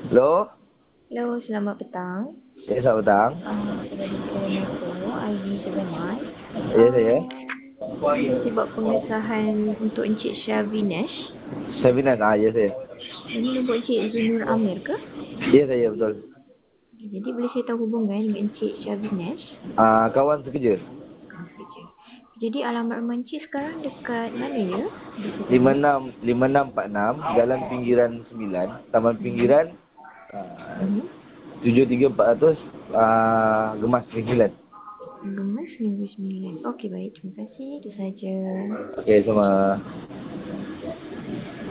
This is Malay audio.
Hello? Hello, selamat petang. Ya, selamat petang. Dari Kedai Motor, Ivy Sebenar. Ya, saya. Saya sebab pengesahan untuk Encik Syah Vinesh. Sabinan, ya saya. Ini nombor Encik Zunur Amir ke? Ya, saya, betul. Jadi boleh saya tahu hubungan dengan Encik Syah Vinesh? Kawan sekerja. Kerja. Jadi alamat rumah Encik sekarang dekat mana ya? 5646, Jalan Pinggiran 9, Taman Pinggiran, Mhm. 73400, Gemas Pinggiran. Gemas Minggu 9. Okey, baik. Terima kasih. Itu saja. Okey, sama.